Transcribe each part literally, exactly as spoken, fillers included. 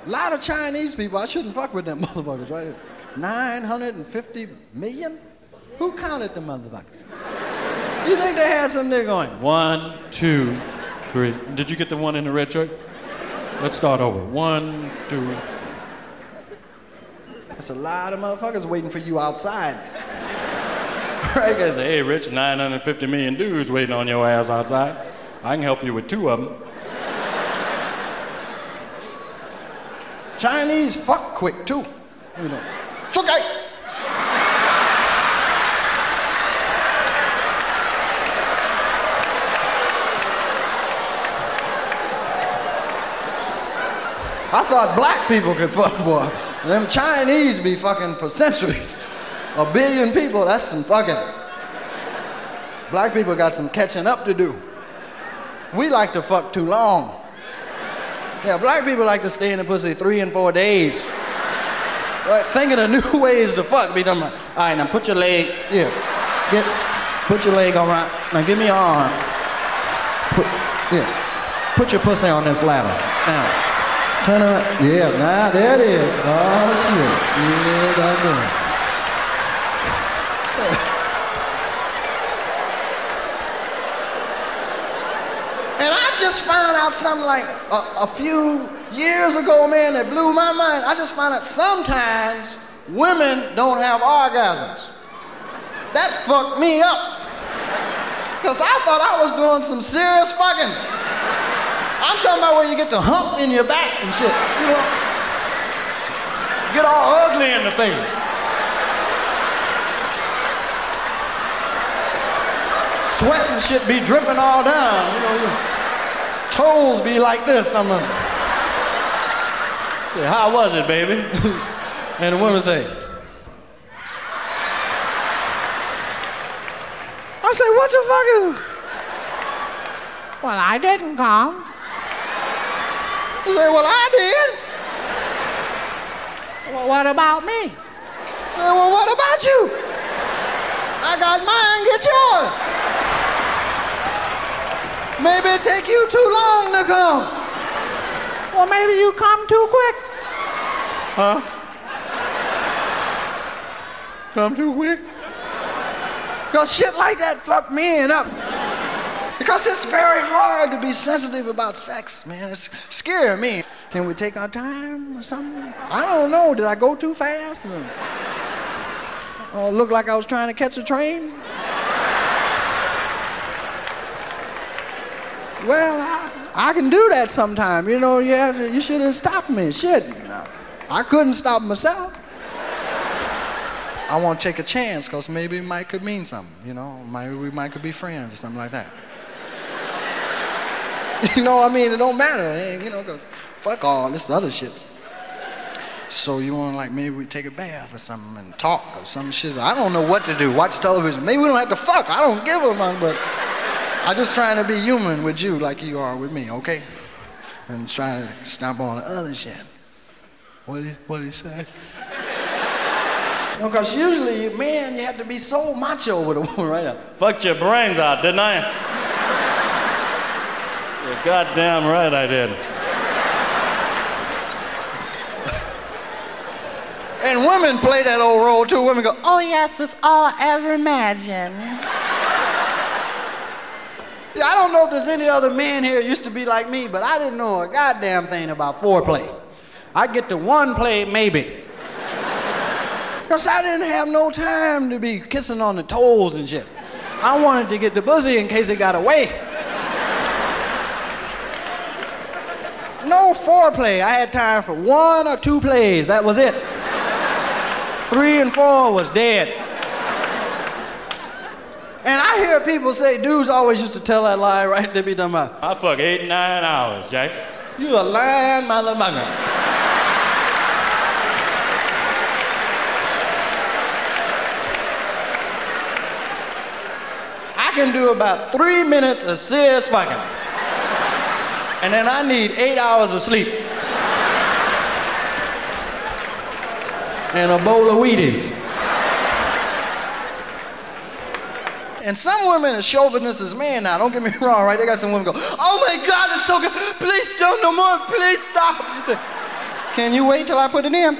A lot of Chinese people, I shouldn't fuck with them motherfuckers, right? nine hundred fifty million? Who counted the motherfuckers? You think they had some nigga going, one, two, three. Did you get the one in the red shirt? Let's start over. One, two. That's a lot of motherfuckers waiting for you outside. Right? Guys say, hey, Rich, nine hundred fifty million dudes waiting on your ass outside. I can help you with two of them. Chinese fuck quick, too. You know. Chukai! I thought black people could fuck, boy. Them Chinese be fucking for centuries. A billion people, that's some fucking. Black people got some catching up to do. We like to fuck too long. Yeah, black people like to stay in the pussy three and four days. Right? Thinking of new ways to fuck. Be done. All right, now put your leg. Yeah. Get. Put your leg around. Now give me your arm. Put. Yeah. Put your pussy on this ladder. Now. Turn around. Yeah. Now there it is. Oh shit. Yeah, that's it. And I just found out something like a, a few years ago, man, that blew my mind. I just found out sometimes women don't have orgasms. That fucked me up. Because I thought I was doing some serious fucking. I'm talking about where you get the hump in your back and shit, you know? Get all ugly in the face. Sweat and shit be dripping all down, you know? You, toes be like this. I'm like, say, how was it, baby? And the woman say, I say, what the fuck is it? Well, I didn't come. I say, well, I did. Well, what about me? I say, well, what about you? I got mine, get yours. Maybe it take you too long to come. Well, maybe you come too quick. Huh? Come too quick? Because shit like that fucked me up. Because it's very hard to be sensitive about sex, man. It's scaring me. Can we take our time or something? I don't know. Did I go too fast? Or, or look like I was trying to catch a train? Well, I, I can do that sometime. You know, you, have to, you should have stopped me. Shit. I couldn't stop myself. I want to take a chance because maybe it might could mean something. You know, maybe we might could be friends or something like that. You know what I mean? It don't matter, you know, because fuck all this other shit. So you want to, like, maybe we take a bath or something and talk or some shit. I don't know what to do. Watch television. Maybe we don't have to fuck. I don't give a fuck, but I'm just trying to be human with you like you are with me, okay? And trying to stop on the other shit. What did what did he say? No, because usually, man, you have to be so macho with a woman right now. Fucked your brains out, didn't I? You're goddamn right I did. And women play that old role too. Women go, oh yes, it's all I ever imagined. I don't know if there's any other men here that used to be like me, but I didn't know a goddamn thing about foreplay. I get to one play, maybe. Because I didn't have no time to be kissing on the toes and shit. I wanted to get the pussy in case it got away. No foreplay. I had time for one or two plays. That was it. Three and four was dead. And I hear people say, dudes always used to tell that lie, right? They be talking about, I fuck eight, nine hours, Jack. You a lying motherfucker. I can do about three minutes of serious fucking. And then I need eight hours of sleep. And a bowl of Wheaties. And some women are chauvinists as men now, don't get me wrong, right? They got some women go, oh my God, it's so good. Please don't no more, please stop. You say, Can you wait till I put it in?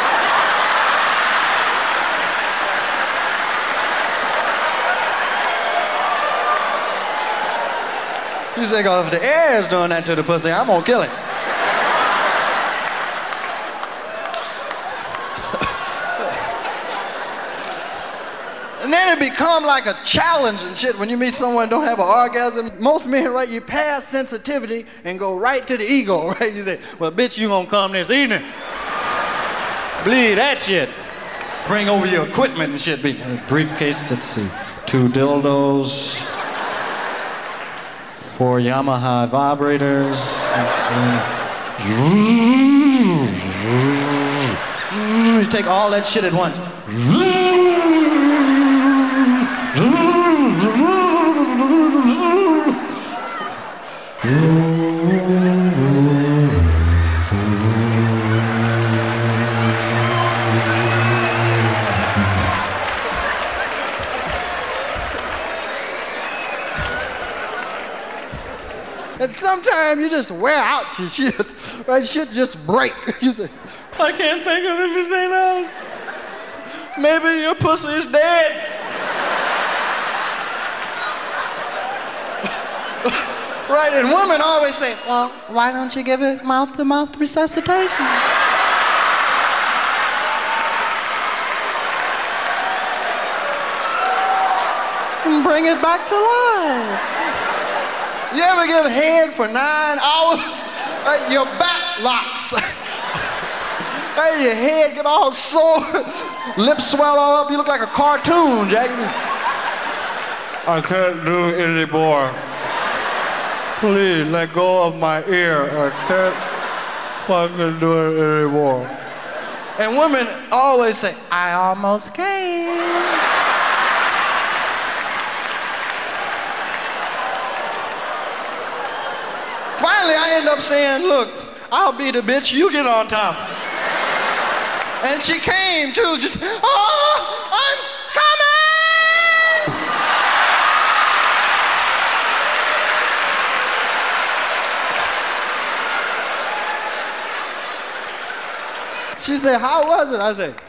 She said, "Cause if the air is doing that to the pussy, I'm gonna kill it." And then it become like a challenge and shit when you meet someone who don't have an orgasm. Most men, right, you pass sensitivity and go right to the ego, right? You say, "Well, bitch, you gonna come this evening. Believe that shit. Bring over your equipment and shit." Be A briefcase, let's see, two dildos, four Yamaha vibrators. you take all that shit at once. And sometimes you just wear out your shit, right? Shit just break. You say, "I can't think of anything else. Maybe your pussy is dead." Right, and women always say, "Well, why don't you give it mouth-to-mouth resuscitation?" And bring it back to life. You ever give head for nine hours? Right, your back locks. Right, your head get all sore, lips swell all up. You look like a cartoon, Jackie. "I can't do it anymore. Please let go of my ear. I can't fucking do it anymore." And women always say, "I almost came." Finally, I end up saying, "Look, I'll be the bitch, you get on top." And she came too. She said, "Oh, I'm coming!" She said, "How was it?" I said,